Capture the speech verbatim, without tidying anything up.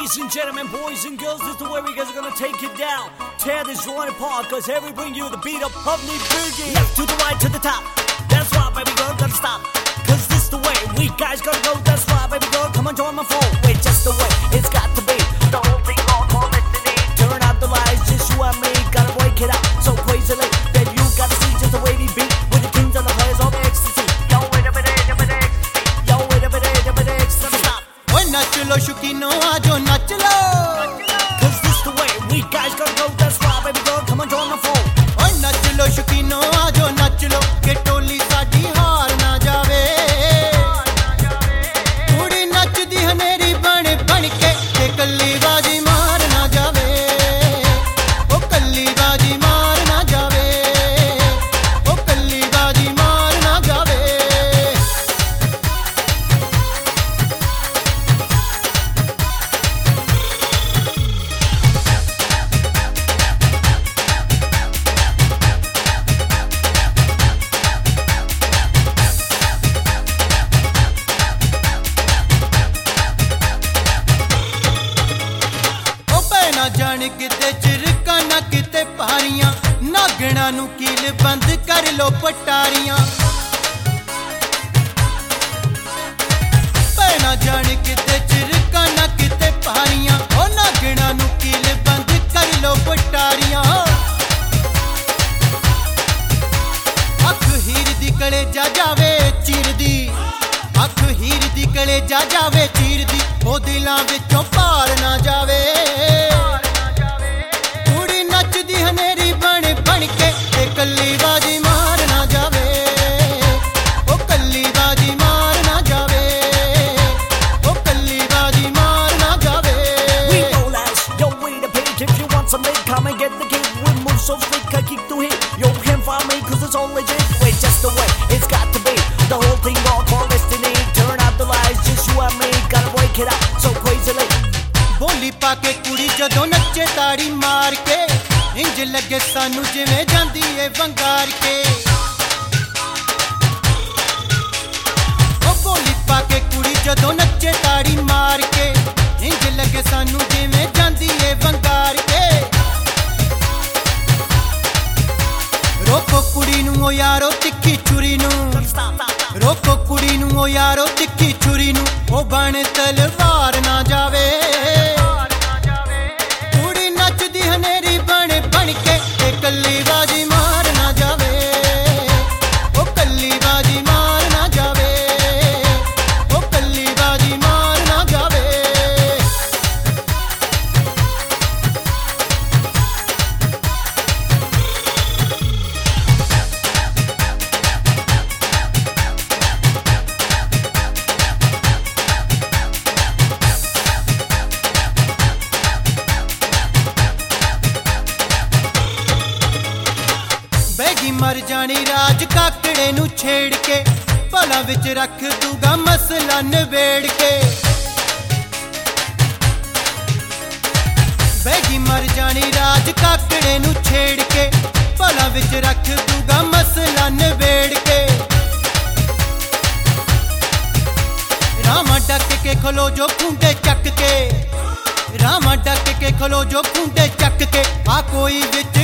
Ladies and gentlemen, boys and girls, this is the way we guys are gonna take it down. Tear this joint apart, cause here we bring you the beat of Pubney Boogie. Left to the right to the top, that's right, baby girl, gotta stop. Cause this the way we guys gotta go, that's right, baby girl, come on, join my phone. Wait, just the way it's got to be. The whole thing all called listening. Turn out the lights, just you and me, gotta break it out so crazily. Then you gotta see just the way we beat with the kings and the players of ecstasy. Yo, wait a minute, wait a minute, ecstasy. Yo, wait a minute, wait a minute, ecstasy. Stop. नच लो शुकीनो आजो नच लो Cause this the way we guys gotta go, that's right, baby girl, come on, join my phone. ओए नच लो शुकीनो आजो नच लो के टोली साडी हार ना जावे कुड़ी नचदी हनेरी बन बन के ते कल्ली बाजी मार ना जावे ओ कल्ली बाजी मार ना जावे ओ कल्ली बाजी मार ना जावे जान किते चिरका ना किते पारियां नागणा नू कील बंद कर लो पटारियां पैना जान किते चिरका ना किते पारियां ओ नागणा नू कील बंद कर लो पटारियां अख हीर दी कले जा जावे चीर दी अख हीर दी कले जा जावे चीर दी ओ दिलां विचों पार ना जावे हनेरी बन बन के ते कल्ली बाजी मार ना जावे ओ कल्ली बाजी मार ना जावे ओ कल्ली बाजी मार ना जावे We know last, yo, wait a page. If you want some late, come and get the cake. We move so slick, I kick to hit. Yo, can't find me cause it's all legit. Wait, just the way it's got to be. The whole thing all called destiny. Turn out the lights, just you and me. Gotta break it out so crazily. बोली पाके कुड़ी जदों नच्चे ताड़ी मार के इंज लगे सानू जिवें जांदी ए वंगार के ओ बोली पाके कुड़ी जदों नच्चे ताड़ी मार के इंज लगे सानू जिवें जांदी ए वंगार के रोको कुड़ी नू ओ यारो तिखी छुरी नू रोको कुड़ी नू ओ यारो तिखी छुरी नू ओ बन तलवार ना जावे हनेरी बन बन के ते कल्ली बाजी मार ना जावे ओ कल्ली बाजी मार ना जावे ओ कल्ली बाजी मार ना जावे बैगी मर जानी राज काकड़े नू छेड़ के भला विच रख दूगा मसला नवेड़ के बैगी मर जानी राज काकड़े नू छेड़ के भला विच रख दूगा मसला नवेड़ के रामा डक के खलो जो खूंटे चक के रामा डक के खलो जो खूंटे चक के आ कोई विच